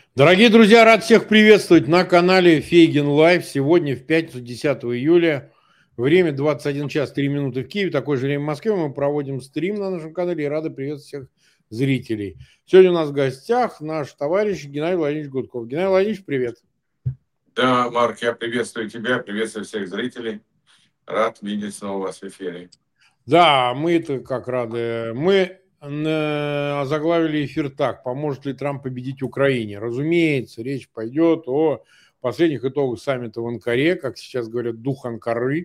Дорогие друзья, рад всех приветствовать на канале Фейгин Лайв. Сегодня в пятницу, 10 июля, время 21 час 3 минуты в Киеве, такое же время в Москве. Мы проводим стрим на нашем канале и рады приветствовать всех зрителей. Сегодня у нас в гостях наш товарищ Геннадий Владимирович Гудков. Геннадий Владимирович, привет. Да, Марк, я приветствую тебя, приветствую всех зрителей. Рад видеть снова вас в эфире. Да, мы-то как рады. Мы озаглавили эфир так: поможет ли Трамп победить Украине? Разумеется, речь пойдет о последних итогах саммита в Анкаре, как сейчас говорят, дух Анкары,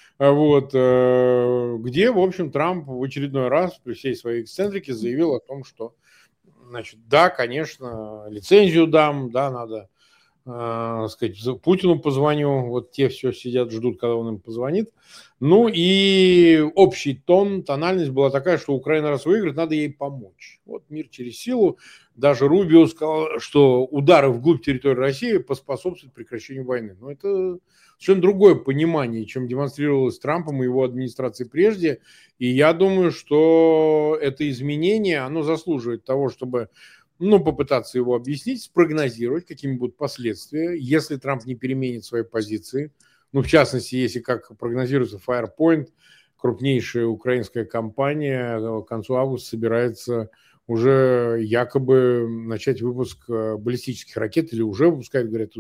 где, в общем, Трамп в очередной раз при всей своей эксцентрике заявил о том, что, значит, да, конечно, лицензию дам, да, надо, сказать, Путину позвоню, вот те все сидят, ждут, когда он им позвонит. Ну и общий тон, тональность была такая, что Украина раз выиграет, надо ей помочь. Вот мир через силу. Даже Рубио сказал, что удары вглубь территории России поспособствуют прекращению войны. Но это совершенно другое понимание, чем демонстрировалось Трампом и его администрацией прежде. И я думаю, что это изменение, оно заслуживает того, чтобы попытаться его объяснить, спрогнозировать, какими будут последствия, если Трамп не переменит свои позиции. В частности, если, как прогнозируется, Firepoint, крупнейшая украинская компания, к концу августа собирается уже якобы начать выпуск баллистических ракет, или уже выпускают, говорят,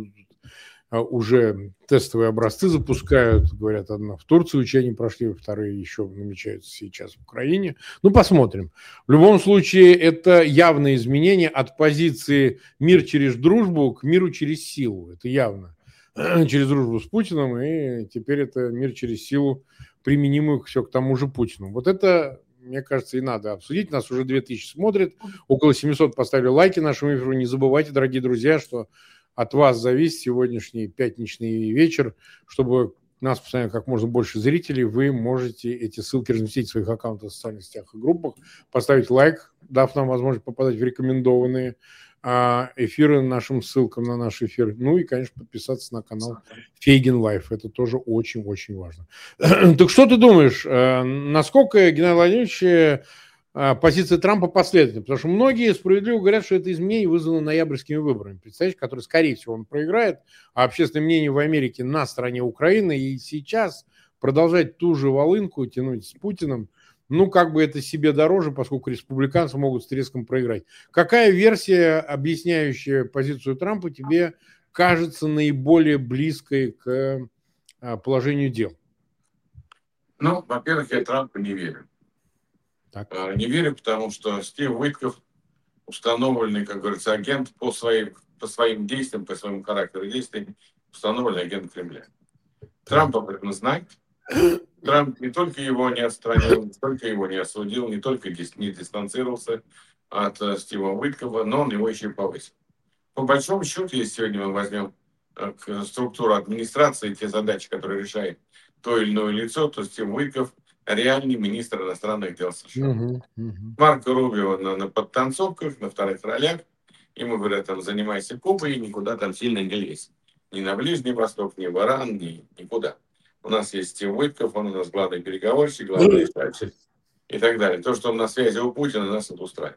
уже тестовые образцы запускают, говорят, одна в Турции учения прошли, вторые еще намечаются сейчас в Украине. Посмотрим. В любом случае, это явное изменение от позиции «мир через дружбу» к «миру через силу». Это явно. Через дружбу с Путиным, и теперь это мир через силу, применимую все к тому же Путину. Вот это, мне кажется, и надо обсудить. Нас уже 2000 смотрят, около 700 поставили лайки нашему эфиру. Не забывайте, дорогие друзья, что от вас зависит сегодняшний пятничный вечер, чтобы нас постоянно как можно больше зрителей, вы можете эти ссылки разместить в своих аккаунтах в социальных сетях и группах, поставить лайк, дав нам возможность попадать в рекомендованные эфиры нашим ссылкам на наш эфир. Ну и, конечно, подписаться на канал Фейгин Лайф. Это тоже очень-очень важно. Так что ты думаешь, насколько, Геннадий Владимирович, позиция Трампа последовательна? Потому что многие справедливо говорят, что это изменение вызвано ноябрьскими выборами, представляешь, которые, скорее всего, он проиграет, а общественное мнение в Америке на стороне Украины, и сейчас продолжать ту же волынку тянуть с Путиным, как бы это себе дороже, поскольку республиканцы могут с треском проиграть. Какая версия, объясняющая позицию Трампа, тебе кажется наиболее близкой к положению дел? Во-первых, я Трампу не верю. Так. Не верю, потому что Стив Уитков установленный, как говорится, агент по своим действиям, по своему характеру действий, установленный агент Кремля. Трамп об этом знает. Трамп не только его не отстранил, не только его не осудил, не только не дистанцировался от Стива Уиткова, но он его еще и повысил. По большому счету, если сегодня мы возьмем структуру администрации, те задачи, которые решает то или иное лицо, то Стив Уитков реальный министр иностранных дел США. Марко Рубио на подтанцовках, на вторых ролях. Ему говорят, там, занимайся Кубой, и никуда там сильно не лезь. Ни на Ближний Восток, ни в Иран, никуда. У нас есть Стив Уитков, он у нас главный переговорщик, главный решатель и так далее. То, что он на связи у Путина, нас это устраивает.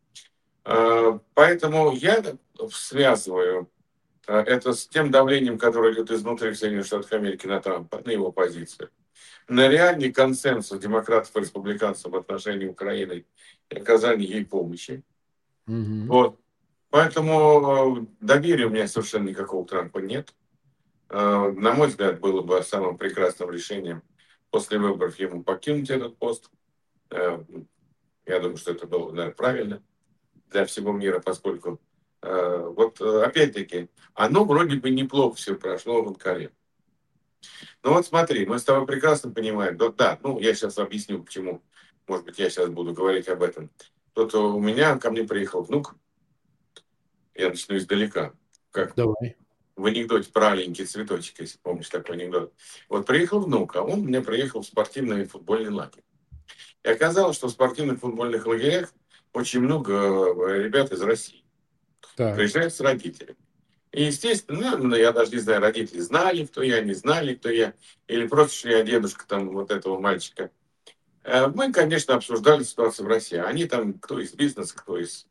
Поэтому я связываю это с тем давлением, которое идет изнутри Соединенных Штатов Америки на Трампа, на его позицию, на реальный консенсус демократов и республиканцев в отношении Украины и оказания ей помощи. Вот. Поэтому доверия у меня совершенно никакого к Трампу нет. На мой взгляд, было бы самым прекрасным решением после выборов ему покинуть этот пост. Я думаю, что это было, наверное, правильно для всего мира, поскольку опять-таки, оно вроде бы неплохо все прошло в Анкаре. Смотри, мы с тобой прекрасно понимаем, я сейчас объясню, почему, может быть, я сейчас буду говорить об этом. Ко мне приехал внук, я начну издалека, как Давай. в анекдоте про аленький цветочек, если помнишь такой анекдот. Приехал внук, а он мне приехал в спортивный футбольный лагерь. И оказалось, что в спортивных футбольных лагерях очень много ребят из России. Приезжают с родителями. И, естественно, я даже не знаю, родители знали, кто я, не знали, кто я, или просто, что я дедушка там вот этого мальчика. Мы, конечно, обсуждали ситуацию в России. Они там, кто из бизнеса, кто из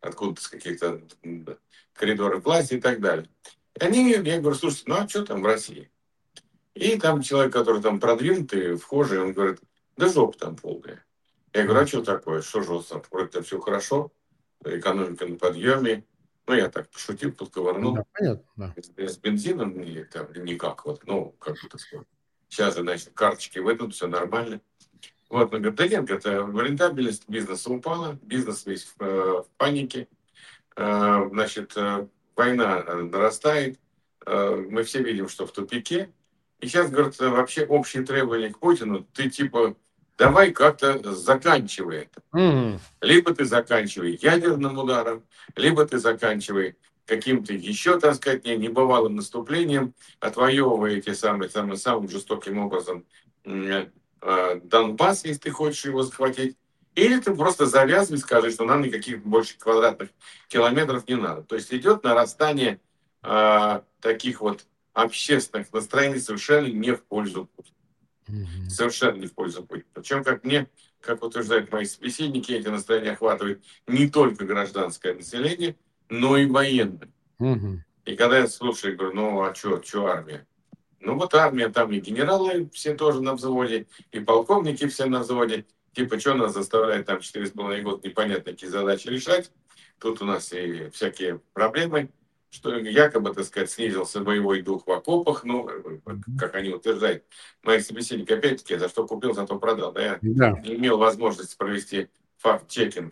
откуда-то с каких-то коридоров власти и так далее. Я говорю, слушайте, ну а что там в России? И там человек, который там продвинутый, вхожий, он говорит, да жопа там полная. Я говорю, а что такое? Что жестко? Вроде все хорошо, экономика на подъеме. Ну, я так пошутил, Да, подковырнул. понятно, С бензином там, никак. Вот, ну, как бы так сказать. Сейчас же, значит, карточки выйдут, все нормально. Вот, он говорит, да нет, это рентабельность бизнеса упала, бизнес весь в панике. Значит, война нарастает, мы все видим, что в тупике. И сейчас, говорит, вообще общие требования к Путину, ты типа, давай как-то заканчивай это. да. Либо ты заканчивай ядерным ударом, либо ты заканчивай каким-то еще, так сказать, небывалым наступлением, отвоевывая эти самым жестоким образом Донбасс, если ты хочешь его захватить. Или ты просто завязывай, скажи, что нам никаких больше квадратных километров не надо. То есть идет нарастание таких вот общественных настроений совершенно не в пользу Путина. Совершенно не в пользу Путина. Причем, как утверждают мои собеседники, эти настроения охватывают не только гражданское население, но и военное. И когда я слушаю, говорю, ну а что армия? Ну вот армия, там и генералы все тоже на взводе, и полковники все на взводе. Типа, что нас заставляет там 4,5 года непонятно какие задачи решать. Тут у нас и всякие проблемы, что якобы, так сказать, снизился боевой дух в окопах. Ну, как они утверждают, мои собеседники, опять-таки, за что купил, за то продал. Да, я Да. не имел возможности провести факт-чекинг,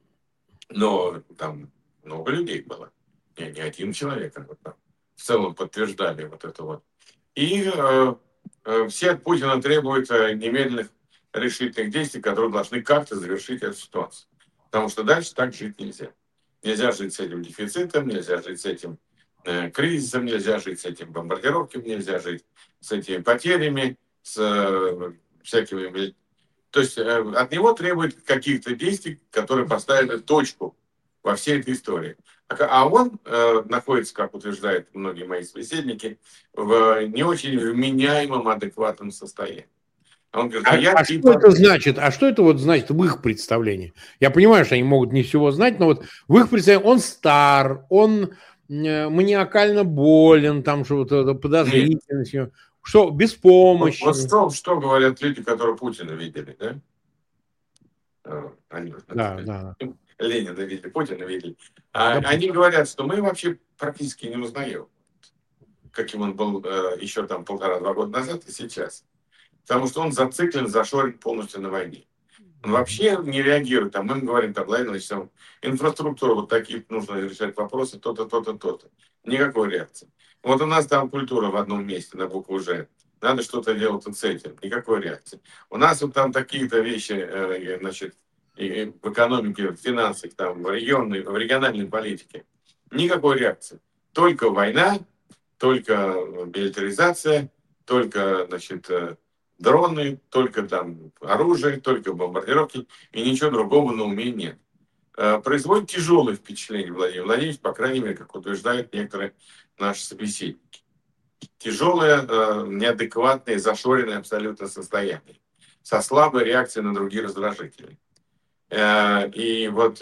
но там много людей было. Не один человек, а вот там в целом подтверждали вот это вот. И все от Путина требуют немедленных решительных действий, которые должны как-то завершить эту ситуацию. Потому что дальше так жить нельзя. Нельзя жить с этим дефицитом, нельзя жить с этим кризисом, нельзя жить с этим бомбардировками, нельзя жить с этими потерями, с всякими... То есть от него требуют каких-то действий, которые поставят точку во всей этой истории. А он находится, как утверждают многие мои собеседники, в не очень вменяемом, адекватном состоянии. Он говорит, А что это значит? А что это вот значит в их представлении? Я понимаю, что они могут не всего знать, но вот в их представлении он стар, он маниакально болен, там что-то подозрительность, что беспомощный. Вот что говорят люди, которые Путина видели, да? Они, Да. Ленина видели, Путина видели. Они говорят, что мы вообще практически не узнаем, каким он был еще там 1,5-2 года назад и сейчас. Потому что он зациклен, зашорен полностью на войне. Он вообще не реагирует. Там мы им говорим, там, Владимир Ильич, там, инфраструктура, вот такие нужно решать вопросы, то-то, то-то, то-то. Никакой реакции. Вот у нас там культура в одном месте на букву «Ж». Надо что-то делать вот с этим. Никакой реакции. У нас вот там такие-то вещи, значит, и в экономике, в финансах, там, в региональной политике. Никакой реакции. Только война, только милитаризация, только, значит, дроны, только там оружие, только бомбардировки, и ничего другого на уме нет. Производит тяжелое впечатление Владимир Владимирович, по крайней мере, как утверждают некоторые наши собеседники. Тяжелое, неадекватное, зашоренное абсолютно состояние, со слабой реакцией на другие раздражители. И вот,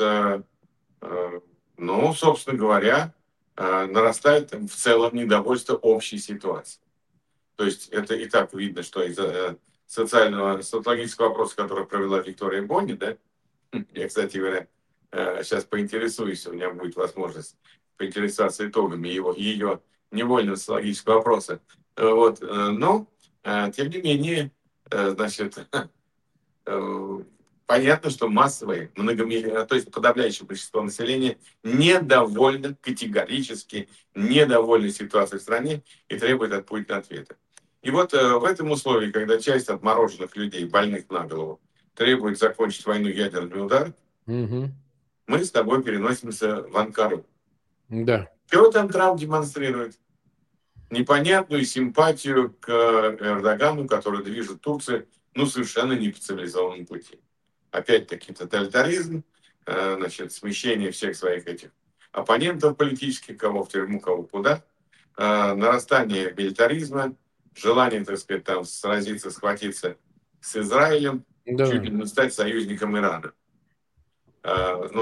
ну, собственно говоря, нарастает в целом недовольство общей ситуацией. То есть это и так видно, что из-за социологического вопроса, который провела Виктория Бонни, да, я, кстати говоря, сейчас поинтересуюсь, у меня будет возможность поинтересоваться итогами ее невольного социологического вопроса. Вот, но, тем не менее, значит, понятно, что массовое, то есть подавляющее большинство населения недовольно, категорически недовольны ситуацией в стране и требует от Путина ответа. И вот в этом условии, когда часть отмороженных людей, больных на голову, требует закончить войну ядерный удар, мы с тобой переносимся в Анкару. Да. Чего там Трамп демонстрирует? Непонятную симпатию к Эрдогану, который движет Турцию, ну, совершенно не по цивилизованному пути. Опять-таки тоталитаризм, значит, смещение всех своих этих оппонентов политических, кого в тюрьму, кого куда, нарастание милитаризма, желание, так сказать, там сразиться, схватиться с Израилем, чуть ли не стать союзником Ирана. Ну, по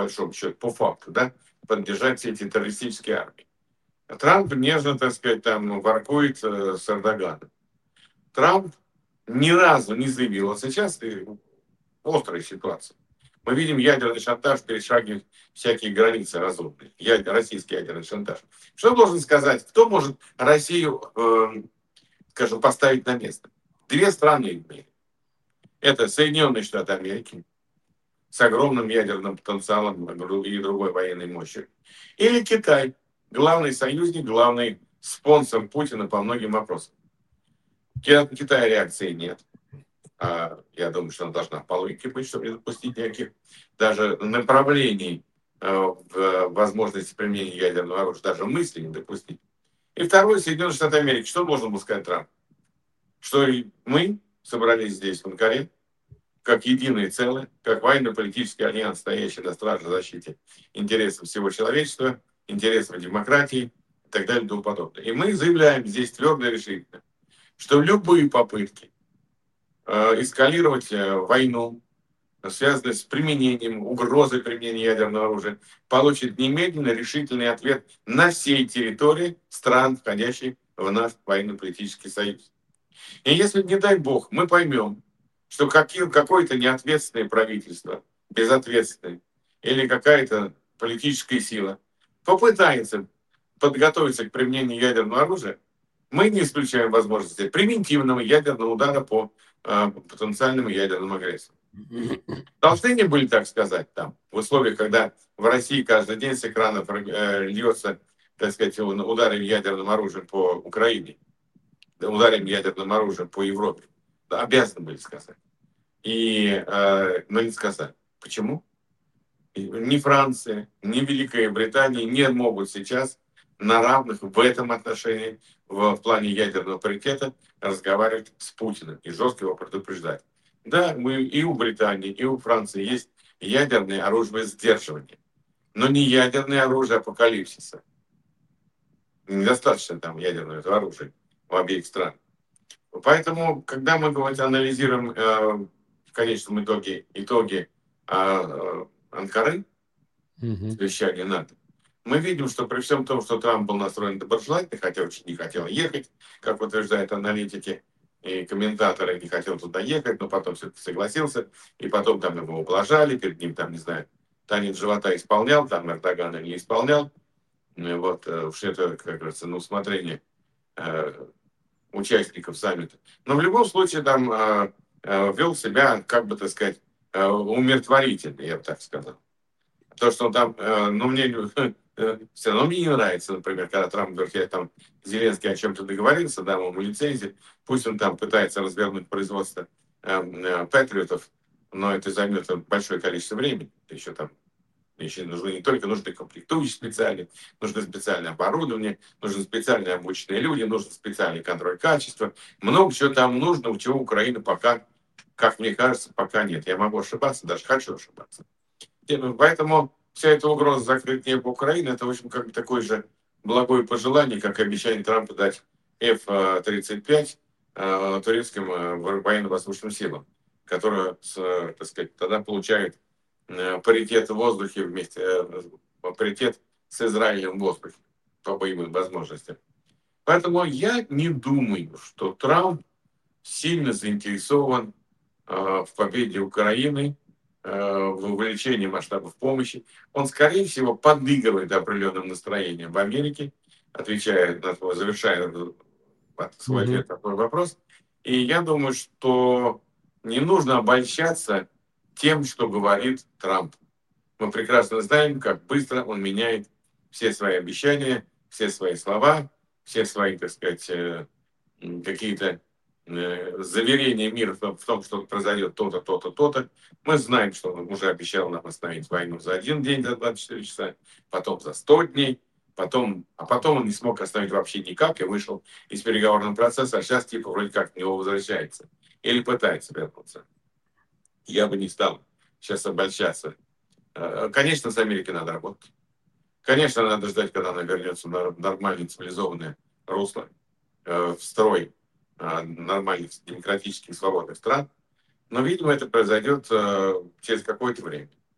большому счету, по факту, да, поддержать все эти террористические армии. Трамп нежно, так сказать, там воркует с Эрдоганом. Трамп ни разу не заявил, а сейчас острая ситуация. Мы видим ядерный шантаж перешагивать всякие границы разумные. Российский ядерный шантаж. Что должен сказать? Кто может Россию, скажем, поставить на место? Две страны в мире. Это Соединенные Штаты Америки с огромным ядерным потенциалом и другой военной мощью. Или Китай, главный союзник, главный спонсор Путина по многим вопросам. От Китая реакции нет. Я думаю, что она должна по логике быть, чтобы не допустить никаких даже направлений в возможности применения ядерного оружия, даже мысли не допустить. И второе, Соединенные Штаты Америки. Что должен был сказать Трамп? Что и мы собрались здесь, в Анкаре, как единое целое, как военно-политический альянс, стоящий на страже защите интересов всего человечества, интересов демократии и так далее и тому подобное. И мы заявляем здесь твердо и решительно, что любые попытки эскалировать войну, связанную с применением, угрозой применения ядерного оружия, получит немедленный решительный ответ на всей территории стран, входящих в наш военно-политический союз. И если, не дай бог, мы поймем, что какое-то неответственное правительство, безответственное, или какая-то политическая сила попытается подготовиться к применению ядерного оружия, мы не исключаем возможности превентивного ядерного удара по потенциальному ядерному агрессору. Должны не были так сказать там, в условиях, когда в России каждый день с экранов льется, так сказать, ударами ядерным оружием по Украине, ударами ядерным оружием по Европе. Да, обязаны были сказать. Но не сказали. Почему? Ни Франция, ни Великая Британия не могут сейчас на равных в этом отношении, в плане ядерного паритета, разговаривать с Путиным и жестко его предупреждать. Да, мы и у Британии, и у Франции есть ядерное оружие сдерживания, но не ядерное оружие апокалипсиса. Недостаточно там ядерного оружия у обеих стран. Поэтому, когда мы анализируем в конечном итоге Анкары, совещания НАТО, мы видим, что при всем том, что Трамп был настроен доброжелательно, хотя очень не хотел ехать, как утверждают аналитики и комментаторы, не хотел туда ехать, но потом все-таки согласился, и потом там его ублажали, перед ним там, не знаю, танец живота исполнял, там Эрдоган не исполнял. Вот, уж это, как говорится, на усмотрение участников саммита. Но в любом случае там вел себя, как бы так сказать, умиротворительно, я бы так сказал. То, что он там, все равно мне не нравится, например, когда Трамп говорит, я там Зеленский о чем-то договорился, дам ему лицензии, пусть он там пытается развернуть производство патриотов, но это займет большое количество времени. Еще там нужны комплектующие специальные, нужно специальное оборудование, нужны специально обученные люди, нужен специальный контроль качества. Много чего там нужно, у чего Украина пока, как мне кажется, пока нет. Я могу ошибаться, даже хочу ошибаться. Поэтому вся эта угроза закрыть небо Украины, это, в общем, как бы такое же благое пожелание, как обещание Трампа дать F-35 турецким военно-воздушным силам, которые, так сказать, тогда получают паритет в воздухе паритет с Израилем в воздухе по боевым возможностям. Поэтому я не думаю, что Трамп сильно заинтересован в победе Украины, в увеличении масштабов помощи. Он, скорее всего, подыгрывает определенным настроением в Америке, завершая свой ответ на такой вопрос. И я думаю, что не нужно обольщаться тем, что говорит Трамп. Мы прекрасно знаем, как быстро он меняет все свои обещания, все свои слова, все свои, так сказать, какие-то заверения мира в том, что произойдет то-то, то-то, то-то. Мы знаем, что он уже обещал нам остановить войну за 1 день, за 24 часа, потом за 100 дней, а потом он не смог остановить вообще никак и вышел из переговорного процесса, а сейчас типа вроде как к него возвращается или пытается вернуться. Я бы не стал сейчас обольщаться. Конечно, с Америкой надо работать. Конечно, надо ждать, когда она вернется в нормальное цивилизованное русло, в строй нормальных демократических свободных стран. Но, видимо, это произойдет через какое-то время.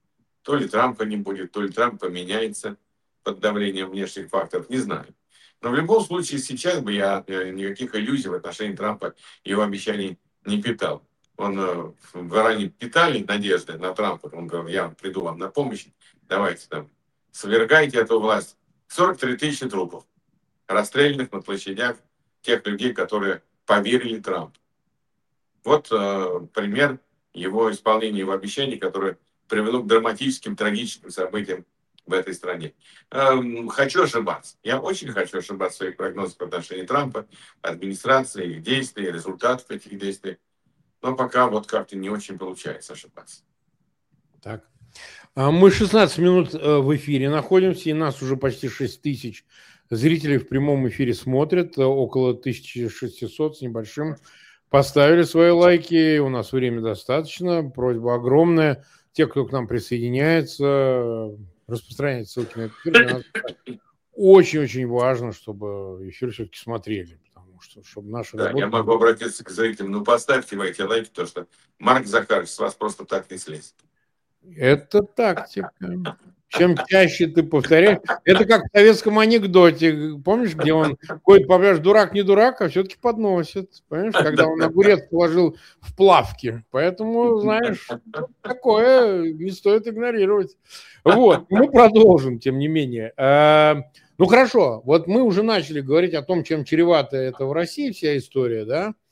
То ли Трампа не будет, то ли Трамп поменяется под давлением внешних факторов, не знаю. Но в любом случае сейчас бы я никаких иллюзий в отношении Трампа и его обещаний не питал. Он ранее питали надежды на Трампа. Он говорил, я приду вам на помощь, давайте там, свергайте эту власть. 43 тысячи трупов, расстрелянных на площадях тех людей, которые поверили Трампу. Вот пример его исполнения его обещаний, которое привело к драматическим, трагическим событиям в этой стране. Хочу ошибаться. Я очень хочу ошибаться в своих прогнозах в отношении Трампа, администрации, их действий, результатов этих действий. Но пока вот как-то не очень получается ошибаться. Так. Мы 16 минут в эфире находимся, и нас уже почти 6 тысяч зрителей в прямом эфире смотрят, около 1600 с небольшим. Поставили свои лайки, у нас время достаточно, просьба огромная. Те, кто к нам присоединяется, распространяйте ссылки на этот эфир. Очень-очень важно, чтобы эфир все-таки смотрели, потому что, чтобы наша работа... Я могу обратиться к зрителям. Ну, поставьте эти лайки, потому что Марк Захарович с вас просто так не слезет. Это тактика. Чем чаще ты повторяешь, это как в советском анекдоте, помнишь, где он ходит по пляжу, дурак не дурак, а все-таки подносит, понимаешь, когда он огурец положил в плавки, поэтому, знаешь, такое не стоит игнорировать. Вот, мы продолжим, тем не менее. Ну хорошо, вот мы уже начали говорить о том, чем чревата это в России вся история,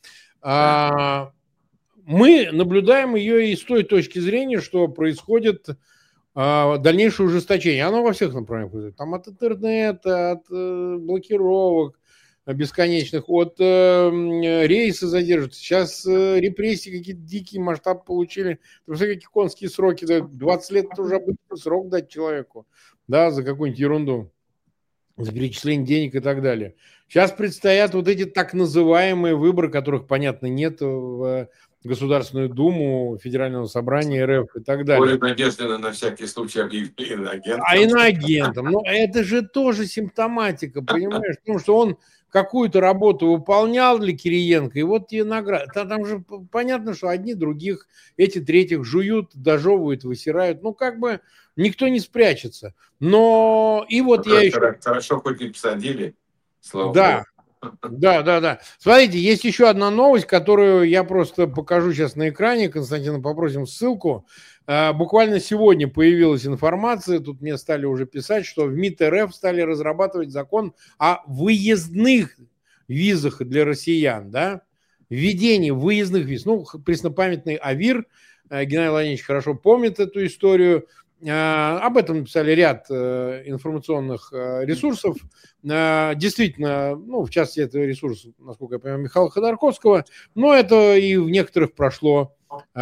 да? Мы наблюдаем ее и с той точки зрения, что происходит дальнейшее ужесточение. Оно во всех направлениях происходит. Там от интернета, от блокировок бесконечных, от рейса задерживаются. Сейчас репрессии какие-то дикие масштабы получили. Какие конские сроки дают. 20 лет это уже обычный срок дать человеку, да, за какую-нибудь ерунду, за перечисление денег и так далее. Сейчас предстоят вот эти так называемые выборы, которых, понятно, нет в Государственную Думу, Федерального собрания РФ и так далее. Более надежды на всякий случай объявили иноагентом. А иноагентом. Но это же тоже симптоматика, понимаешь? Потому что он какую-то работу выполнял для Кириенко, и вот тебе награда. Там же понятно, что одни других, эти третьих жуют, дожевывают, высирают. Ну, как бы никто не спрячется. Но и вот я еще... Хорошо, хоть не посадили. Слава да. Богу. Да. Смотрите, есть еще одна новость, которую я просто покажу сейчас на экране. Константина, попросим ссылку. Буквально сегодня появилась информация, тут мне стали уже писать, что в МИД РФ стали разрабатывать закон о выездных визах для россиян, да? Введении выездных виз. Ну, преснопамятный АВИР, Геннадий Леонидович хорошо помнит эту историю. Об этом написали ряд информационных ресурсов. Действительно, ну, в частности, это ресурс, насколько я понимаю, Михаила Ходорковского, но это и в некоторых прошло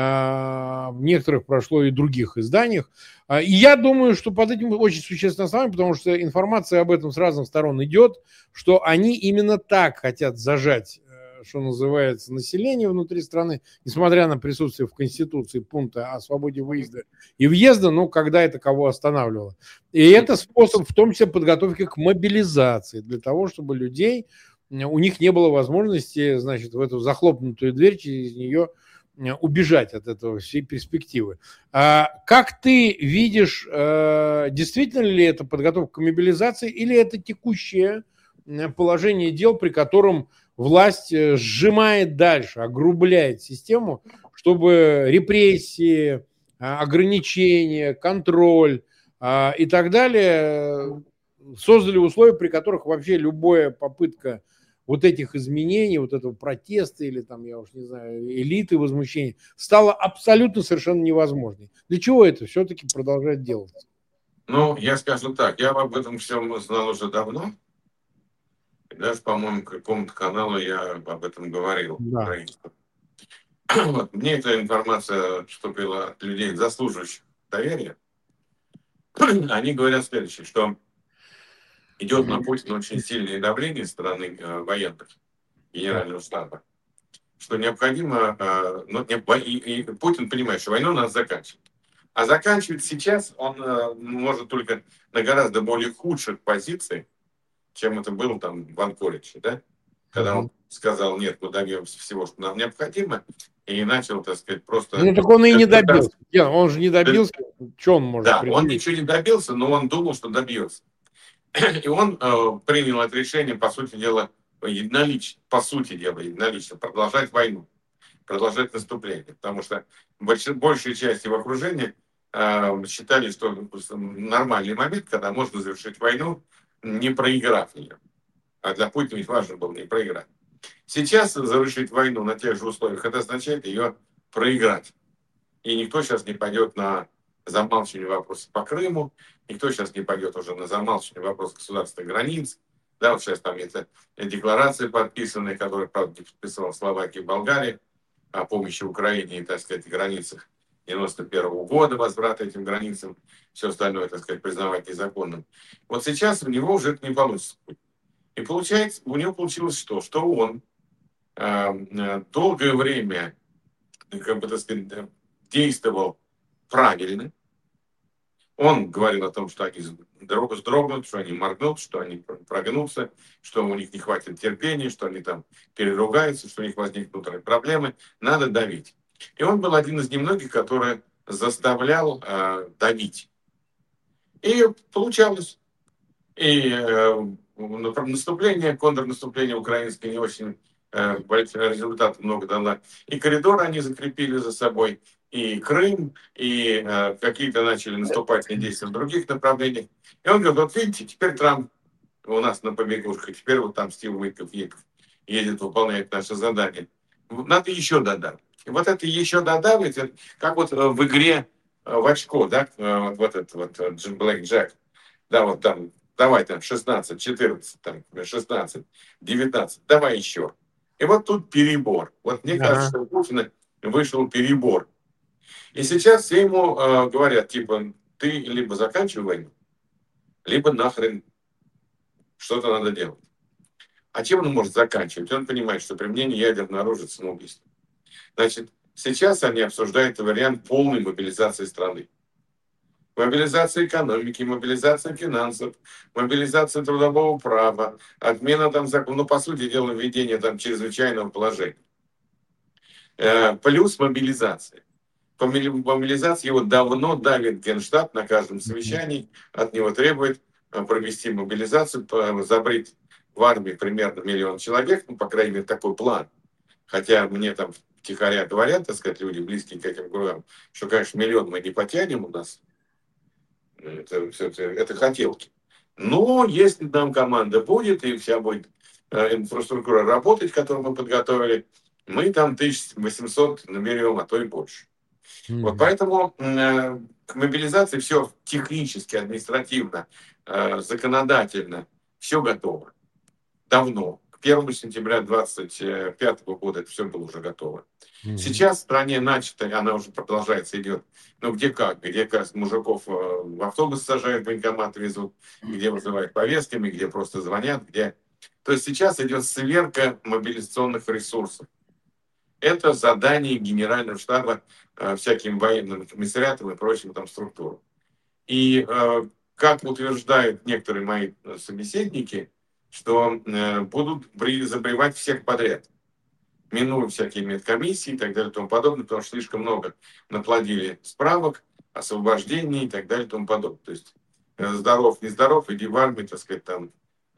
и других изданиях. И я думаю, что под этим очень существенное основание, потому что информация об этом с разных сторон идет, что они именно так хотят зажать, что называется, население внутри страны, несмотря на присутствие в Конституции пункта о свободе выезда и въезда, ну, когда это кого останавливало. И это способ, в том числе, подготовки к мобилизации, для того, чтобы людей, у них не было возможности, значит, в эту захлопнутую дверь через нее убежать от этого всей перспективы. Как ты видишь, действительно ли это подготовка к мобилизации, или это текущее положение дел, при котором власть сжимает дальше, огрубляет систему, чтобы репрессии, ограничения, контроль и так далее создали условия, при которых вообще любая попытка вот этих изменений, вот этого протеста или там, я уж не знаю, элиты возмущения стала абсолютно совершенно невозможной. Для чего это все-таки продолжать делаться? Ну, я скажу так, я об этом всем знал уже давно. Даже, по-моему, к какому-то каналу я об этом говорил. Да. Вот. Мне эта информация поступила от людей, заслуживающих доверия. Они говорят следующее, что идет на Путина очень сильное давление со стороны военных, генерального штаба, что необходимо, и Путин понимает, что войну надо заканчивать. А заканчивать сейчас он может только на гораздо более худших позициях, чем это было там в Анкоридже, да? Когда он сказал, нет, мы добьемся всего, что нам необходимо, и начал, так сказать, просто... Ну, так он и не добился. Он же не добился. Что он может Да, он предъявить? ничего не добился, но он думал, что добьется. И он принял это решение, по сути дела, единолично, продолжать войну, продолжать наступление. Потому что большая часть его окружения считали, что нормальный момент, когда можно завершить войну, не проиграв ее. А для Путина ведь важно было не проиграть. Сейчас завершить войну на тех же условиях, это означает ее проиграть. И никто сейчас не пойдет на замалчивание вопроса по Крыму, никто сейчас не пойдет уже на замалчивание вопроса государственных границ. Да, вот сейчас там это декларации подписанные, которые, правда, не подписала Словакия и Болгария, о помощи Украине и, так сказать, границах 91 года, возврата этим границам, все остальное, так сказать, признавать незаконным. Вот сейчас у него уже это не получится. И получается, у него получилось что? Что он долгое время, как бы, так сказать, действовал правильно. Он говорил о том, что они вздрогнут, что они моргнут, что они прогнутся, что у них не хватит терпения, что они там переругаются, что у них возникнут проблемы. Надо давить. И он был один из немногих, который заставлял давить. И получалось. И наступление, контрнаступление украинское не очень результат много дало. И коридоры они закрепили за собой, и Крым, и какие-то начали наступательные действия в других направлениях. И он говорит, вот видите, теперь Трамп у нас на побегушках, теперь вот там Стив Уитков едет выполнять наши задания. Надо еще додавить. И вот это еще додавить, как вот в игре в очко, да, вот этот вот Блэк Джек, да, вот там, давай там 16, 14, там, 16, 19, давай еще. И вот тут перебор. Вот мне кажется, что у Путина вышел перебор. И сейчас все ему говорят, типа, ты либо заканчивай войну, либо нахрен что-то надо делать. А чем он может заканчивать? Он понимает, что применение ядерного оружия – самоубийство. Значит, сейчас они обсуждают вариант полной мобилизации страны. Мобилизация экономики, мобилизация финансов, мобилизация трудового права, отмена там закона, ну, по сути дела, введение там чрезвычайного положения. Плюс мобилизация. По мобилизации его давно давит Генштаб на каждом совещании, от него требует провести мобилизацию, забрать в армии примерно 1 миллион человек, ну, по крайней мере, такой план. Хотя мне там втихаря говорят, так сказать, люди, близкие к этим кругам, что, конечно, 1 миллион мы не потянем у нас. Это хотелки. Но если нам команда будет, и вся будет инфраструктура работать, которую мы подготовили, мы там 1800 наберем, а то и больше. Вот поэтому к мобилизации все технически, административно, законодательно, все готово. Давно. К 1 сентября 2025 года это все было уже готово. Сейчас в стране начато, она уже продолжается, идет. Ну, где как мужиков в автобус сажают, в военкомат везут, где вызывают повестками, где просто звонят, где... То есть сейчас идет сверка мобилизационных ресурсов. Это задание Генерального штаба всяким военным комиссариатам и прочим там структурам. И как утверждают некоторые мои собеседники, что будут забивать всех подряд. Минуя всякие медкомиссии и так далее и тому подобное, потому что слишком много наплодили справок, освобождений и так далее и тому подобное. То есть здоров, нездоров, иди в армию, так сказать, там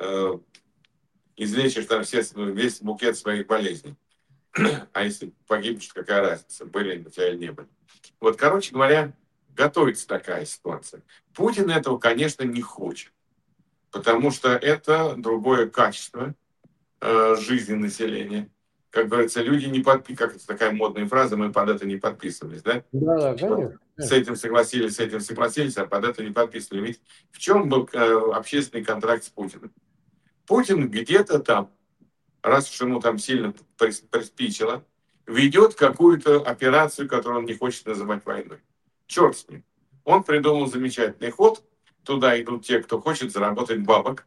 излечишь там весь букет своих болезней. А если погибнешь, какая разница, были у тебя или не были. Вот, короче говоря, готовится такая ситуация. Путин этого, конечно, не хочет, потому что это другое качество жизни населения. Как говорится, люди не подписывались, как это такая модная фраза, мы под это не подписывались, да? Да, конечно. С этим согласились, а под это не подписывали. Ведь в чем был общественный контракт с Путиным? Путин где-то там, раз уж ему там сильно приспичило, ведет какую-то операцию, которую он не хочет называть войной. Черт с ним. Он придумал замечательный ход. Туда идут те, кто хочет заработать бабок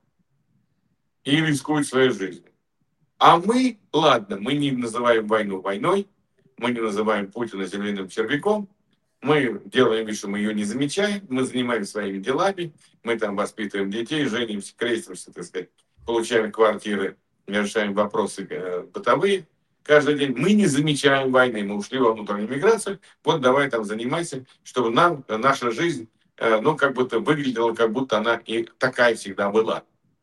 и рискует своей жизнью. А мы, ладно, мы не называем войну войной, мы не называем Путина земляным червяком, мы делаем вид, что мы ее не замечаем, мы занимаемся своими делами, мы там воспитываем детей, женимся, крестимся, так сказать, получаем квартиры мы решаем вопросы бытовые каждый день. Мы не замечаем войны, мы ушли во внутреннюю миграцию. Вот давай там занимайся, чтобы наша жизнь, ну, как будто выглядела, как будто она и такая всегда была.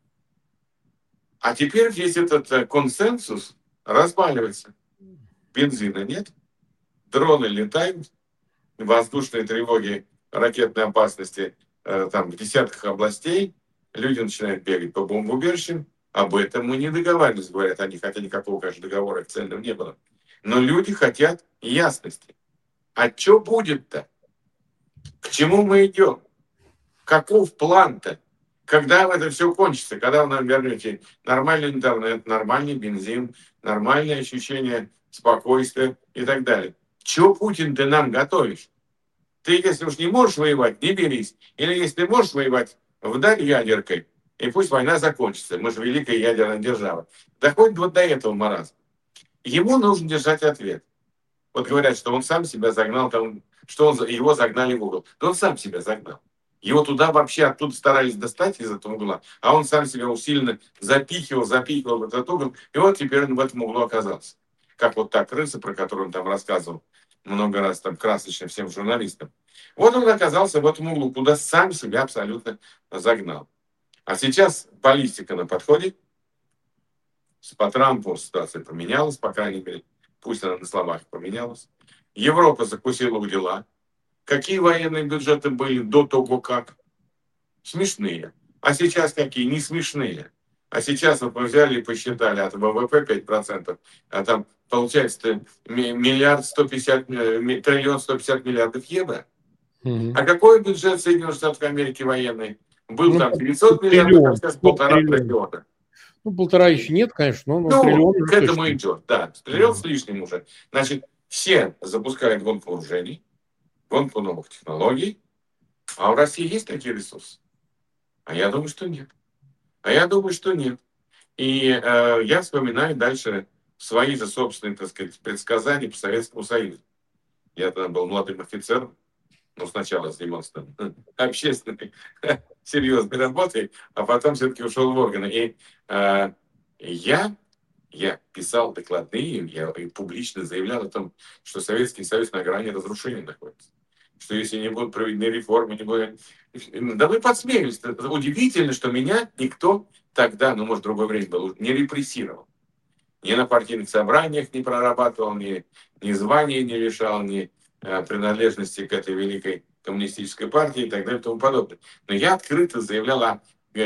А теперь весь этот консенсус разваливается. Бензина нет, дроны летают, воздушные тревоги, ракетной опасности там в десятках областей, люди начинают бегать по бомбоубежищам. Об этом мы не договаривались, говорят они, хотя никакого, конечно, договора официального не было. Но люди хотят ясности. А что будет-то? К чему мы идем? Каков план-то? Когда это все кончится? Когда вы нам вернете нормальный интернет, нормальный бензин, нормальное ощущение спокойствия и так далее? Чего, Путин, ты нам готовишь? Ты, если уж не можешь воевать, не берись. Или если ты можешь воевать, вдарь ядеркой, и пусть война закончится. Мы же великая ядерная держава. Доходит вот до этого маразма. Ему нужно держать ответ. Вот говорят, что он сам себя загнал, там, что его загнали в угол. Да он сам себя загнал. Его туда вообще оттуда старались достать из этого угла, а он сам себя усиленно запихивал в этот угол, и вот теперь он в этом углу оказался. Как вот та крыса, про которую он там рассказывал много раз там красочно всем журналистам. Вот он оказался в этом углу, куда сам себя абсолютно загнал. А сейчас баллистика на подходе. По Трампу ситуация поменялась, по крайней мере, пусть она на словах поменялась. Европа закусила у дела. Какие военные бюджеты были до того, как? Смешные. А сейчас какие? Не смешные. А сейчас вот мы взяли и посчитали от ВВП 5%, а там получается миллиард 150, триллион 150 миллиардов евро. А какой бюджет Соединенных Штатов Америки военный? Был Ну, там 900 миллиардов, а сейчас 1,5 триллиона. Ну, 1,5 еще нет, конечно, но Ну, триллион к этому точно. идет, да. Триллион с лишним уже. Значит, все запускают гонку вооружений, гонку новых технологий. А у России есть такие ресурсы? А я думаю, что нет. И я вспоминаю дальше свои же собственные, так сказать, предсказания по Советскому Союзу. Я тогда был молодым офицером, но сначала занимался там общественной, серьезной работой, а потом все-таки ушел в органы. И я писал докладные, я и публично заявлял о том, что Советский Союз на грани разрушения находится. Что если не будут проведены реформы, не будут... Да вы подсмеялись. Удивительно, что меня никто тогда, ну, может, в другое время было, не репрессировал. Ни на партийных собраниях не прорабатывал, ни звания не лишал, ни принадлежности к этой великой коммунистической партии и так далее и тому подобное. Но я открыто заявлял о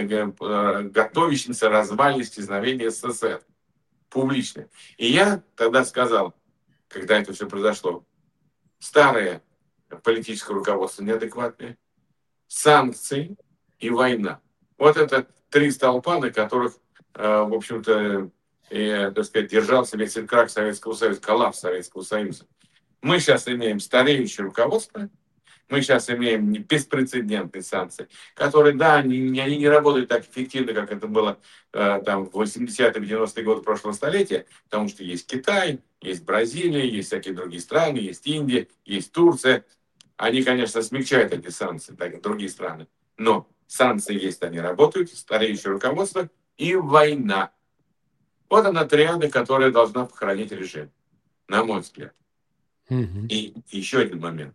готовящемся развале исчезновения СССР. Публично. И я тогда сказал, когда это все произошло, старое политическое руководство неадекватное, санкции и война. Вот это три столпа, на которых, в общем-то, так сказать, держался весь этот крах Советского Союза, коллапс Советского Союза. Мы сейчас имеем стареющее руководство, мы сейчас имеем беспрецедентные санкции, которые, да, они не работают так эффективно, как это было там в 80-е, 90-е годы прошлого столетия, потому что есть Китай, есть Бразилия, есть всякие другие страны, есть Индия, есть Турция. Они, конечно, смягчают эти санкции, так и другие страны. Но санкции есть, они работают, стареющее руководство и война. Вот она триада, которая должна похоронить режим, на мой взгляд. И еще один момент.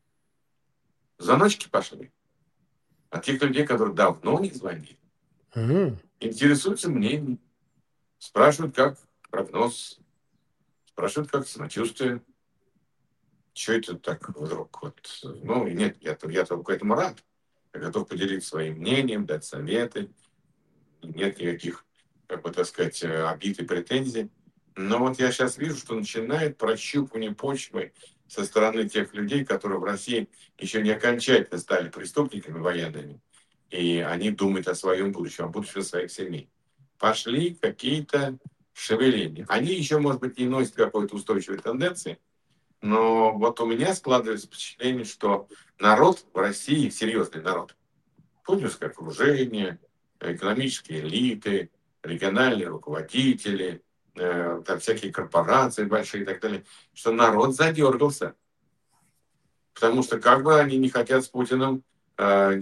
Звоночки пошли от тех людей, которые давно не звонили. Интересуются мнением. Спрашивают, как прогноз. Спрашивают, как самочувствие. Что это так вдруг? Вот, ну, нет, я только этому рад. Я готов поделиться своим мнением, дать советы. Нет никаких, как бы так сказать, обид и претензий. Но вот я сейчас вижу, что начинает прощупывание почвы со стороны тех людей, которые в России еще не окончательно стали преступниками военными. И они думают о своем будущем, о будущем своих семей. Пошли какие-то шевеления. Они еще, может быть, не носят какой-то устойчивой тенденции, но вот у меня складывается впечатление, что народ в России, серьезный народ, путинское окружение, экономические элиты, региональные руководители, там всякие корпорации большие и так далее, что народ задергался. Потому что как бы они не хотят с Путиным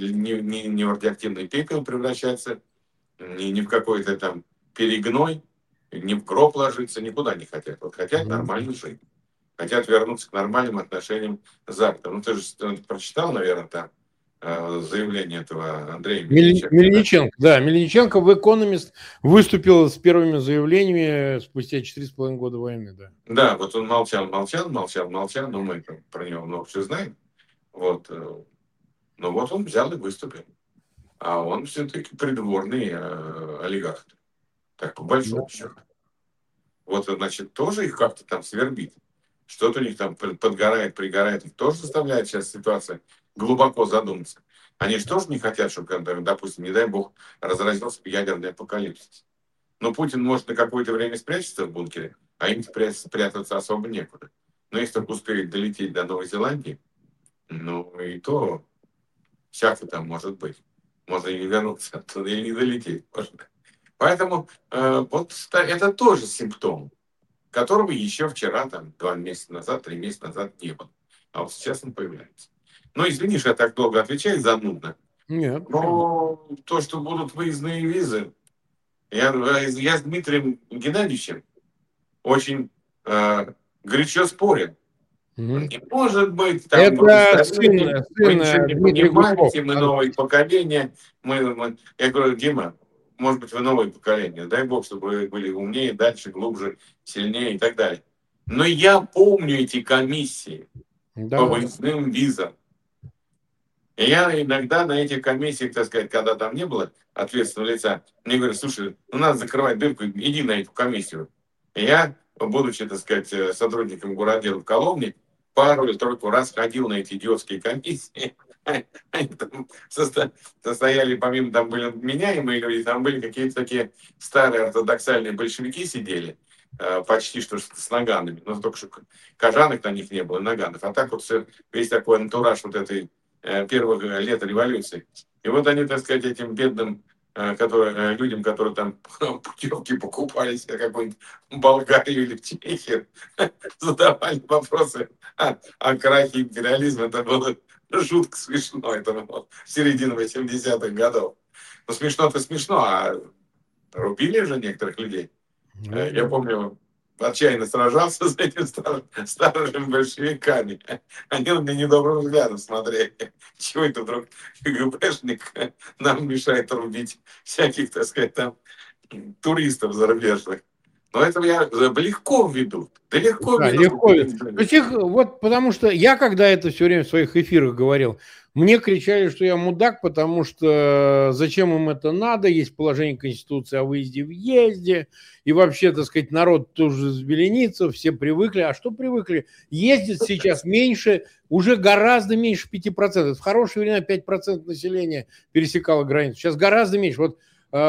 не в радиоактивный пепел превращаться, не в какой-то там перегной, ни в гроб ложиться, никуда не хотят. Вот хотят нормально жить. Хотят вернуться к нормальным отношениям с Западом. Ну, ты же прочитал, наверное, там заявление этого Андрея Мельниченко. Мельниченко, да. Мельниченко в «Экономист» выступил с первыми заявлениями спустя 4,5 года войны, да. Да, вот он молчал, но мы про него много все знаем. Вот. Но вот он взял и выступил. А он все-таки придворный олигарх. Так, по большому счету. Вот, значит, тоже их как-то там свербит. Что-то у них там подгорает, пригорает. Их тоже заставляет сейчас ситуация глубоко задуматься. Они же тоже не хотят, чтобы, допустим, не дай бог, разразился ядерный апокалипсис. Но Путин может на какое-то время спрячется в бункере, а им спрятаться особо некуда. Но если только успеет долететь до Новой Зеландии, ну и то всякое там может быть. Можно и не вернуться оттуда, и не долететь. Можно. Поэтому вот это тоже симптом, которого еще вчера, там, 2 месяца назад, 3 месяца назад не было. А вот сейчас он появляется. Ну, извини, что я так долго отвечаю, занудно. Нет. Но то, что будут выездные визы, я с Дмитрием Геннадьевичем очень горячо спорил. Не может быть, там это сын вы ничего не Дмитрия понимаете, мы новое поколение. Я говорю, Дима, может быть, вы новое поколение. Дай бог, чтобы вы были умнее, дальше, глубже, сильнее и так далее. Но я помню эти комиссии по выездным визам. И я иногда на этих комиссиях, так сказать, когда там не было ответственного лица, мне говорят, слушай, ну надо закрывать дырку, иди на эту комиссию. И я, будучи, так сказать, сотрудником городдела в Коломне, пару или тройку раз ходил на эти идиотские комиссии. Они там состояли, помимо там были меняемые люди, там были какие-то такие старые ортодоксальные большевики сидели, почти что с наганами. Но только что кожанок на них не было, наганов. А так вот все, весь такой антураж вот этой первых лет революции. И вот они, так сказать, этим бедным людям, которые там путевки покупали себе какую-нибудь Болгарию или Чехию, задавали вопросы о крахе империализма. Это было жутко смешно. Это было середина 80-х годов. Ну, смешно-то смешно, а рубили же некоторых людей. Я помню, отчаянно сражался с этими старыми большевиками. Они на меня недобрым взглядом смотрели. Чего это вдруг ГБшник нам мешает рубить всяких, так сказать, там туристов зарубежных. Но это я легко ведут. Да легко ведут. Легко. Вот потому что я, когда это все время в своих эфирах говорил, мне кричали, что я мудак, потому что зачем им это надо, есть положение Конституции о выезде-въезде, и вообще, так сказать, народ тоже взбеленится, все привыкли. А что привыкли? Ездит сейчас меньше, уже гораздо меньше 5%. В хорошие времена 5% населения пересекало границу. Сейчас гораздо меньше. Вот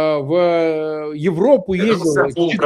в Европу ездило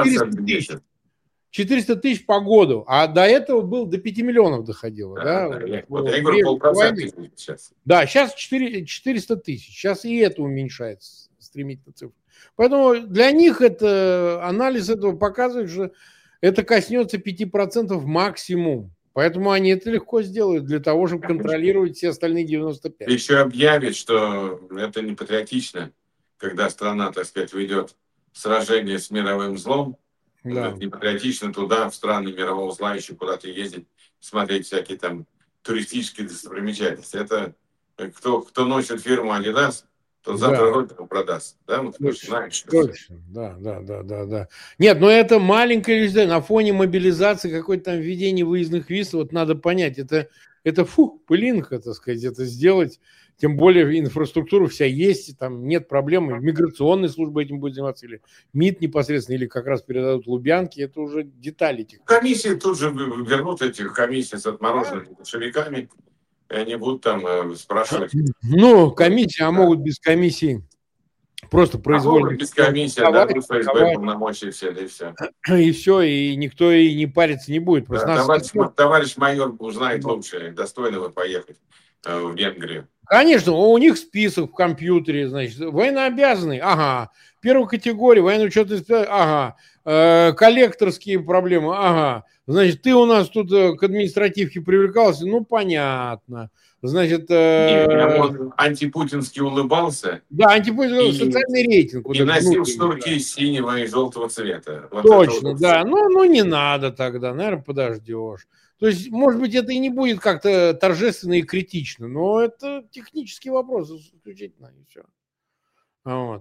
400 тысяч по году, а до этого было до 5 миллионов доходило. Я говорю, 0,5 сейчас. Да, сейчас 400 тысяч. Сейчас и это уменьшается стремительно цифра. Поэтому для них анализ этого показывает, что это коснется 5% максимум. Поэтому они это легко сделают для того, чтобы контролировать все остальные 95%. Еще объявить, что это не патриотично, когда страна, так сказать, ведет сражение с мировым злом. Да. Не патриотично туда, в страны мирового зла, еще куда-то ездить, смотреть всякие там туристические достопримечательности. Это кто носит фирму Adidas, тот завтра Родину продаст. Да? Вот, знаешь, точно. Да. Нет, но это маленькая вещь. На фоне мобилизации, какой-то там введения выездных виз, вот надо понять, это пылинка, так сказать, это сделать. Тем более инфраструктура вся есть, там нет проблем. Миграционная служба этим будет заниматься, или МИД непосредственно, или как раз передадут Лубянке. Это уже детали этих. Комиссии тут же вернут этих комиссий с отмороженными большевиками, и они будут там спрашивать. Ну, комиссии, а могут без комиссии. Просто произвольно. Без комиссии, дадут ФСБ полномочия все, да и все. И все, и никто и не париться не будет. Товарищ майор узнает лучше, достойно вы поехать в Венгрию. Конечно, у них список в компьютере, значит, военнообязанный, ага, первой категории, военный учет, ага, коллекторские проблемы, ага, значит, ты у нас тут к административке привлекался, ну, понятно, значит... Нет, он антипутински улыбался. Да, социальный рейтинг. Вот и носил шнурки синего и желтого цвета. Вот точно, вот да, ну не надо тогда, наверное, подождешь. То есть, может быть, это и не будет как-то торжественно и критично, но это технический вопрос исключительно, и все. Вот.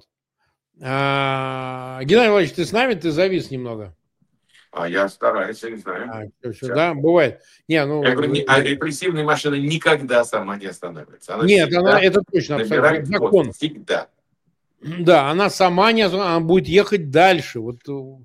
Геннадий Владимирович, ты с нами? Ты завис немного. Я стараюсь, я не знаю. Все, да, бывает. Не, ну, я говорю, репрессивная машина никогда сама не остановится. Нет, это точно, абсолютно закон. Всегда. Да, она сама не остановится, она будет ехать дальше. Вот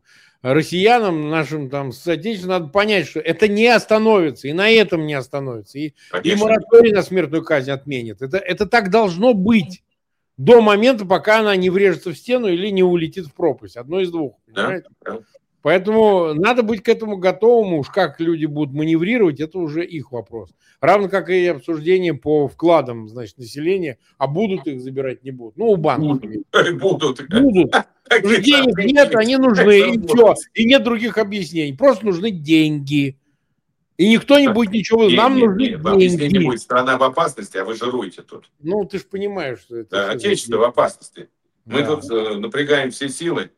россиянам, нашим там соотечественникам, надо понять, что это не остановится, и на этом не остановится. И мораторий на смертную казнь отменит. Это так должно быть. До момента, пока она не врежется в стену или не улетит в пропасть. Одно из двух. Да. Поэтому надо быть к этому готовым. Уж как люди будут маневрировать, это уже их вопрос. Равно как и обсуждение по вкладам, значит, населения. А будут их забирать, не будут. Ну, у банков. Будут. Уже денег нет, они нужны. И все. И нет других объяснений. Просто нужны деньги. И никто не будет ничего... Нам нужны деньги. Объяснение будет: страна в опасности, а вы жируете тут. Ну, ты же понимаешь, что это... Да, отечество в опасности. Мы тут напрягаем все силы,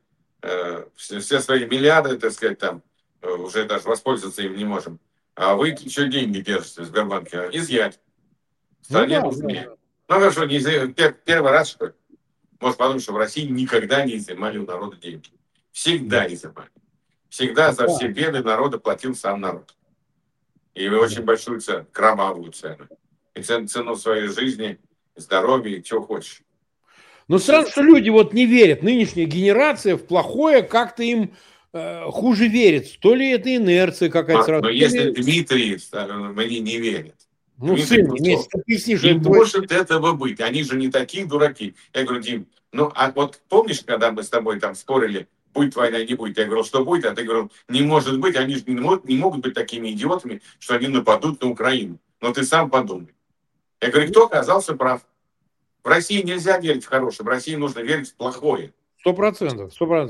все свои миллиарды, так сказать, там, уже даже воспользоваться им не можем. А вы еще деньги держите в Сбербанке. Изъять. Стране нужны. Ну, хорошо, первый раз, что ли? Может, потому что в России никогда не изымали у народа деньги. Всегда изымали. Всегда за все беды народа платил сам народ. И очень большую цену, кровавую цену. И цену своей жизни, здоровья, чего хочешь. Но странно, что люди вот не верят. Нынешняя генерация в плохое как-то им хуже верится. То ли это инерция какая-то. Но если Дмитрий мне не верит. Ну, сын, если ты объяснишь, не может этого быть. Они же не такие дураки. Я говорю, Дим, ну, а вот помнишь, когда мы с тобой там спорили, будет война, не будет? Я говорил, что будет, а ты говорил, не может быть, они же не могут быть такими идиотами, что они нападут на Украину. Но ты сам подумай. Я говорю, кто оказался прав? В России нельзя верить в хорошее, в России нужно верить в плохое. 100%.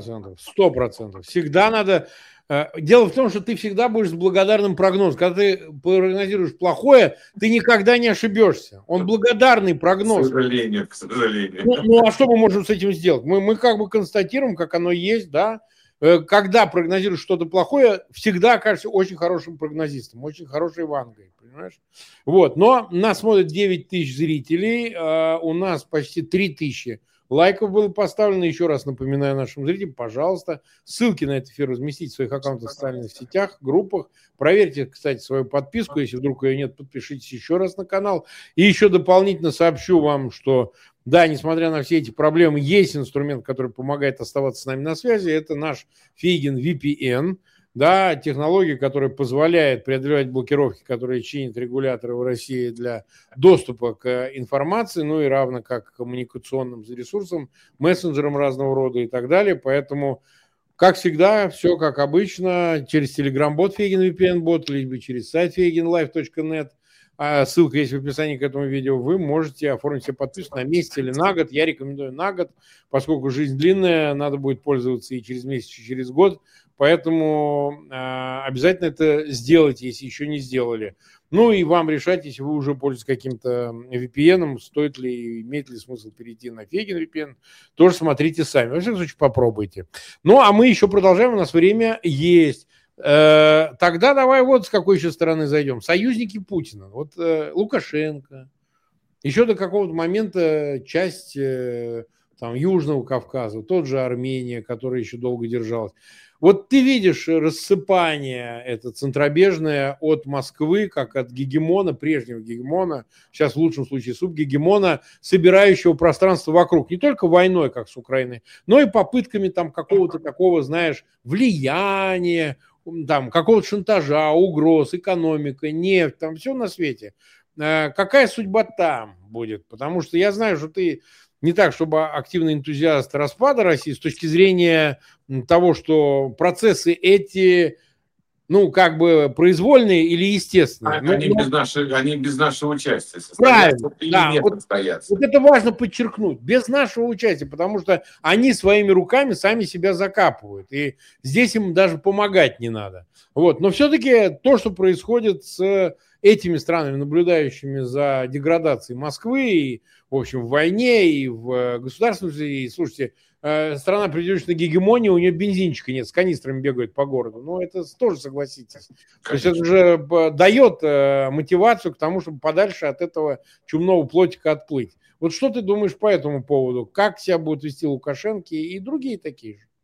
Всегда надо... Дело в том, что ты всегда будешь с благодарным прогнозом. Когда ты прогнозируешь плохое, ты никогда не ошибешься. Он благодарный прогноз. К сожалению. Ну, а что мы можем с этим сделать? Мы как бы констатируем, как оно есть, да. Когда прогнозируешь что-то плохое, всегда окажешься очень хорошим прогнозистом, очень хорошей вангой, понимаешь? Вот, но нас смотрят 9 тысяч зрителей, у нас почти 3 тысячи лайков было поставлено. Еще раз напоминаю нашим зрителям, пожалуйста, ссылки на этот эфир разместите в своих аккаунтах в социальных сетях, группах. Проверьте, кстати, свою подписку. Если вдруг ее нет, подпишитесь еще раз на канал. И еще дополнительно сообщу вам, что да, несмотря на все эти проблемы, есть инструмент, который помогает оставаться с нами на связи. Это наш Feigen VPN. Да, технология, которая позволяет преодолевать блокировки, которые чинят регуляторы в России для доступа к информации, ну и равно как к коммуникационным ресурсам, мессенджерам разного рода и так далее. Поэтому, как всегда, все как обычно, через Telegram-бот Feigen VPN-бот, либо через сайт feigenlive.net. Ссылка есть в описании к этому видео. Вы можете оформить себе подписку на месяц или на год. Я рекомендую на год, поскольку жизнь длинная, надо будет пользоваться и через месяц, и через год. Поэтому обязательно это сделайте, если еще не сделали. Ну и вам решать, если вы уже пользуетесь каким-то VPN, стоит ли, имеет ли смысл перейти на Feigen VPN, тоже смотрите сами. Во всяком случае, попробуйте. Ну, а мы еще продолжаем, у нас время есть. Тогда давай вот с какой еще стороны зайдем. Союзники Путина. Вот Лукашенко. Еще до какого-то момента часть там, Южного Кавказа, тот же Армения, которая еще долго держалась. Вот ты видишь рассыпание это центробежное от Москвы, как от гегемона, прежнего гегемона, сейчас в лучшем случае субгегемона, собирающего пространство вокруг. Не только войной, как с Украиной, но и попытками там какого-то такого, знаешь, влияния, там, какого-то шантажа, угроз, экономика, нефть, там все на свете. Какая судьба там будет? Потому что я знаю, что ты не так, чтобы активный энтузиаст распада России с точки зрения того, что процессы эти Ну, как бы произвольные или естественные. Они без нашего участия Правильно, состоятся или да. не Вот, состоятся. вот это важно подчеркнуть. Без нашего участия, потому что они своими руками сами себя закапывают. И здесь им даже помогать не надо. Вот. Но все-таки то, что происходит с этими странами, наблюдающими за деградацией Москвы, и, в общем, в войне, и в государственном жизни, и, слушайте, страна, претендующая на гегемонию, у нее бензинчика нет, с канистрами бегают по городу. Ну, это тоже согласитесь. То есть это Конечно. же дает мотивацию к тому, чтобы подальше от этого чумного плотика отплыть. Вот что ты думаешь по этому поводу? Как себя будут вести Лукашенко и другие такие же?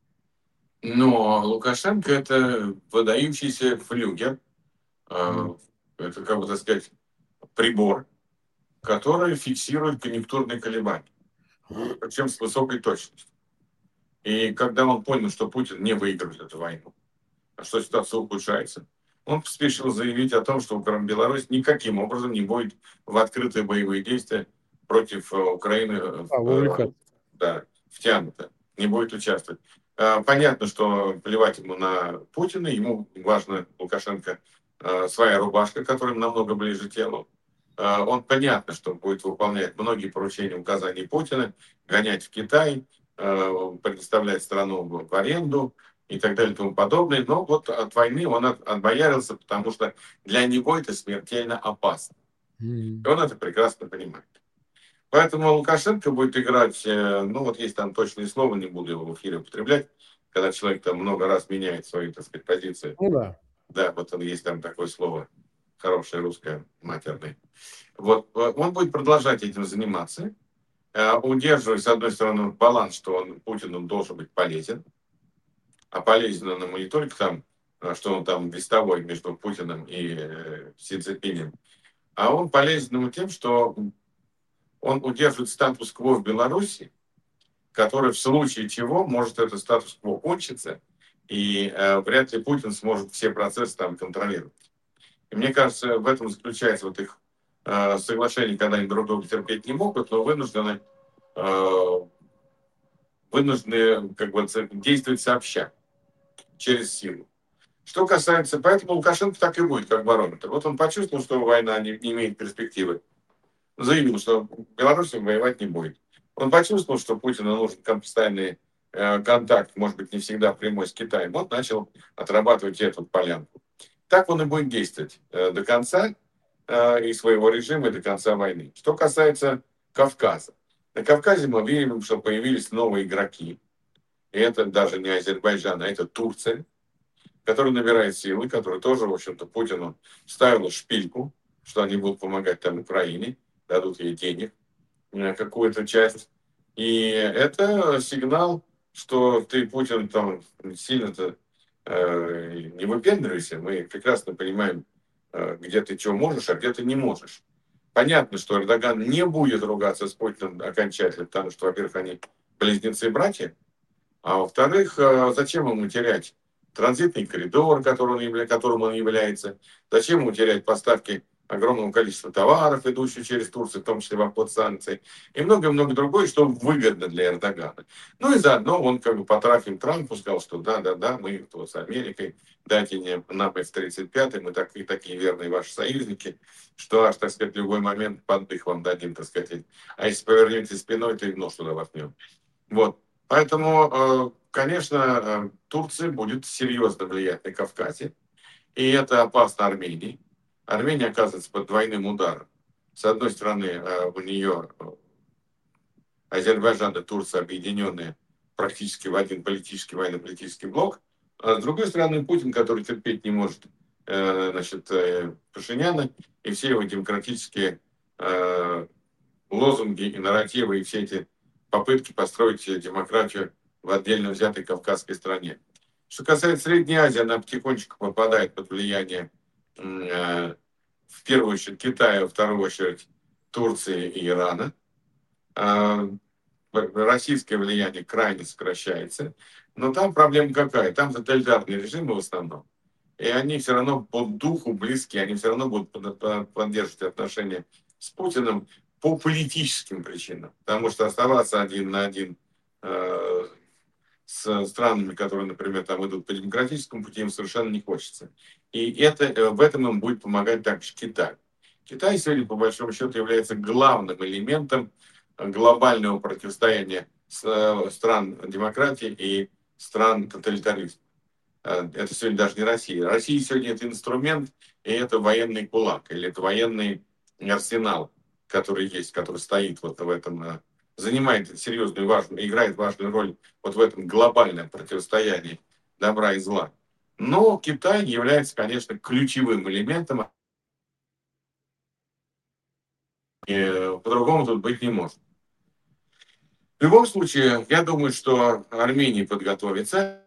Но Лукашенко – это выдающийся флюгер, М. это, как бы так сказать, прибор, который фиксирует конъюнктурные колебания, причем с высокой точностью. И когда он понял, что Путин не выигрывает эту войну, а что ситуация ухудшается, он поспешил заявить о том, что Беларусь никаким образом не будет в открытые боевые действия против Украины Вовлекаться. да, втянута, не будет участвовать. Понятно, что плевать ему на Путина, ему важно Лукашенко своя рубашка, которая намного ближе телу. Он понятно, что будет выполнять многие поручения, указаний Путина, гонять в Китай, предоставлять страну в аренду и так далее и тому подобное. Но вот от войны он отбоярился, потому что для него это смертельно опасно. И М. он это прекрасно понимает. Поэтому Лукашенко будет играть, ну вот есть там точные слова, не буду его в эфире употреблять, когда человек там много раз меняет свои, так сказать, позиции. Ну да. Да, вот он есть там такое слово, хорошее русское, матерное. Вот он будет продолжать этим заниматься, удерживая, с одной стороны, баланс, что он Путину должен быть полезен, а полезен он ему не только там, что он там вестовой между Путиным и Си Цзиньпинем, а он полезен ему тем, что он удерживает статус-кво в Беларуси, который в случае чего может этот статус-кво кончиться, и вряд ли Путин сможет все процессы там контролировать. И мне кажется, в этом заключается вот их соглашение, когда они друг друга терпеть не могут, но э, вынуждены как бы, действовать сообща, через силу. Что касается, поэтому Лукашенко так и будет, как барометр. Вот он почувствовал, что война не имеет перспективы, заявил, что Беларусь воевать не будет. Он почувствовал, что Путину нужен постоянный контакт, может быть, не всегда прямой с Китаем. Он начал отрабатывать эту полянку. Так он и будет действовать до конца и своего режима, и до конца войны. Что касается Кавказа. На Кавказе мы видим, что появились новые игроки. И это даже не Азербайджан, а это Турция, которая набирает силы, которая тоже, в общем-то, Путину ставила шпильку, что они будут помогать там Украине, дадут ей денег, какую-то часть. И это сигнал, что ты, Путин, там сильно-то не выпендривайся. Мы прекрасно понимаем, где ты что можешь, а где ты не можешь. Понятно, что Эрдоган не будет ругаться с Путиным окончательно, потому что, во-первых, они близнецы-братья, а во-вторых, зачем ему терять транзитный коридор, которым он является? Зачем ему терять поставки огромного количества товаров, идущих через Турцию, в том числе в обход санкций, и многое-многое другое, что выгодно для Эрдогана. Ну и заодно он как бы потрафим Трампу сказал, что да, мы вот с Америкой, дайте нам F-35, мы такие верные ваши союзники, что аж, так сказать, в любой момент поддых вам дадим, так сказать. А если повернете спиной, то и в нос туда воткнем. Вот. Поэтому, конечно, Турция будет серьезно влиять на Кавказе, и это опасно Армении. Армения оказывается под двойным ударом. С одной стороны, у нее Азербайджан и Турция объединенные практически в один политический, военно-политический блок, а с другой стороны, Путин, который терпеть не может Пашиняна и все его демократические лозунги и нарративы, и все эти попытки построить демократию в отдельно взятой кавказской стране. Что касается Средней Азии, она потихонечку попадает под влияние в первую очередь Китая, во вторую очередь Турции и Ирана. Российское влияние крайне сокращается. Но там проблема какая? Там тоталитарные режимы в основном. И они все равно по духу близки, они все равно будут поддерживать отношения с Путиным по политическим причинам. Потому что оставаться один на один с странами, которые, например, там идут по демократическому пути, им совершенно не хочется. И это, в этом им будет помогать также Китай. Китай сегодня, по большому счету, является главным элементом глобального противостояния стран демократии и стран тоталитаризма. Это сегодня даже не Россия. Россия сегодня это инструмент, и это военный кулак, или это военный арсенал, который есть, который стоит вот в этом, занимает серьезную, важную, играет важную роль вот в этом глобальном противостоянии добра и зла. Но Китай является, конечно, ключевым элементом, и по-другому тут быть не может. В любом случае, я думаю, что Армения подготовится.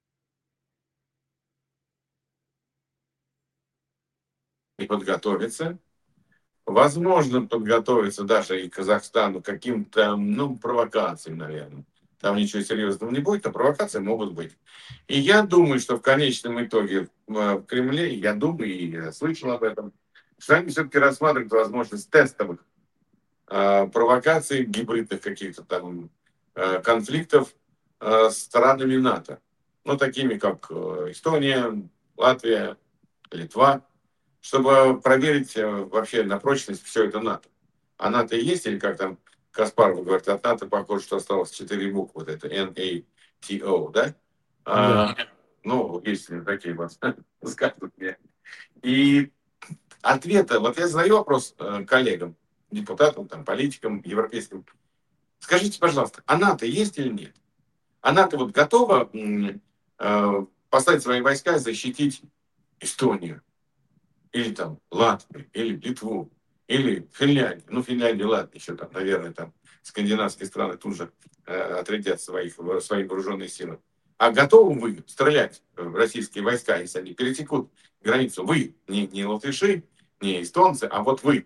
Возможно, подготовиться даже и Казахстану к каким-то, провокациям, наверное. Там ничего серьезного не будет, а провокации могут быть. И я думаю, что в конечном итоге в Кремле, я думаю, и я слышал об этом, что они все-таки рассматривают возможность тестовых провокаций, гибридных каких-то там конфликтов с странами НАТО. Такими как Эстония, Латвия, Литва, чтобы проверить вообще на прочность все это НАТО. А НАТО есть, или как там Каспаров говорит, от НАТО похоже, что осталось 4 буквы, вот это NATO, да? Да. Если такие вот скажут мне. И ответа, вот я задаю вопрос коллегам, депутатам, там, политикам, европейским. Скажите, пожалуйста, а НАТО есть или нет? А НАТО вот готова поставить свои войска и защитить Эстонию? Или там Латвию, или Литву, или Финляндию. Финляндия, ладно, еще там, наверное, там скандинавские страны тут же отрядят свои вооруженные силы. А готовы вы стрелять в российские войска, если они пересекут границу? Вы, не латыши, не эстонцы, а вот вы.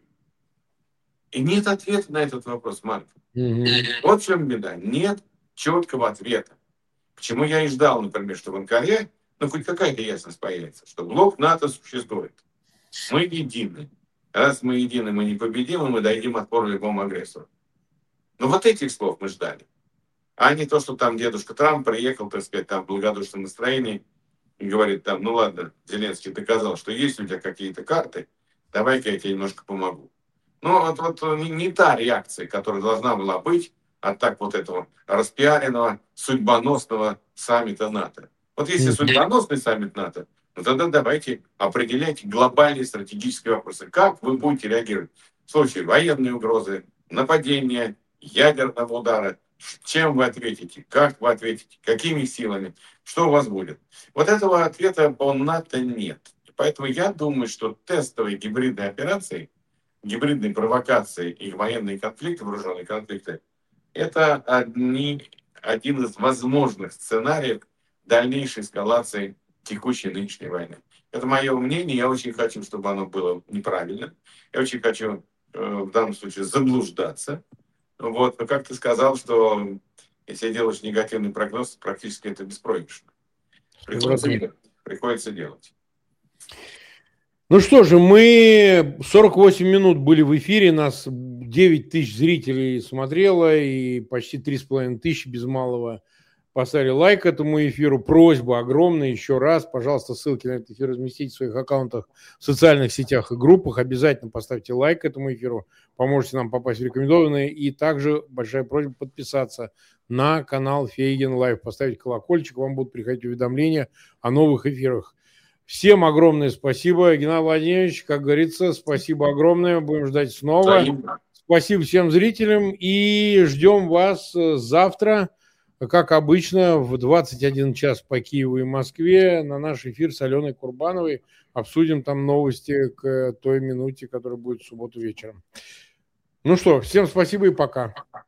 И нет ответа на этот вопрос, Марк. Вот в чем беда. Нет четкого ответа. Почему я и ждал, например, что в Анкаре, хоть какая-то ясность появится, что блок НАТО существует. Мы едины. Раз мы едины, мы непобедимы, мы дадим отпор любому агрессору. Вот этих слов мы ждали. А не то, что там дедушка Трамп приехал, так сказать, там в благодушном настроении и говорит там, ладно, Зеленский доказал, что есть у тебя какие-то карты, давай-ка я тебе немножко помогу. Не та реакция, которая должна была быть от так вот этого распиаренного, судьбоносного саммита НАТО. Если судьбоносный саммит НАТО, тогда давайте определяйте глобальные стратегические вопросы. Как вы будете реагировать в случае военной угрозы, нападения, ядерного удара? Чем вы ответите? Как вы ответите? Какими силами? Что у вас будет? Вот этого ответа по НАТО нет. Поэтому я думаю, что тестовые гибридные операции, гибридные провокации и военные конфликты, вооруженные конфликты, это один из возможных сценариев дальнейшей эскалации текущей нынешней войны. Это мое мнение, я очень хочу, чтобы оно было неправильно. Я очень хочу в данном случае заблуждаться. Но как ты сказал, что если делаешь негативный прогноз, практически это беспроигрышно. Приходится делать. Что же, мы 48 минут были в эфире, нас 9 тысяч зрителей смотрело и почти 3,5 тысячи без малого поставили лайк этому эфиру. Просьба огромная еще раз, пожалуйста, ссылки на этот эфир разместите в своих аккаунтах в социальных сетях и группах. Обязательно поставьте лайк этому эфиру, поможете нам попасть в рекомендованные. И также большая просьба подписаться на канал Фейгин Лайв, поставить колокольчик, вам будут приходить уведомления о новых эфирах. Всем огромное спасибо, Геннадий Владимирович, как говорится, спасибо огромное, будем ждать снова. Спасибо всем зрителям и ждем вас завтра, как обычно, в 21 час по Киеву и Москве на наш эфир с Аленой Курбановой. Обсудим там новости к той минуте, которая будет в субботу вечером. Всем спасибо и пока.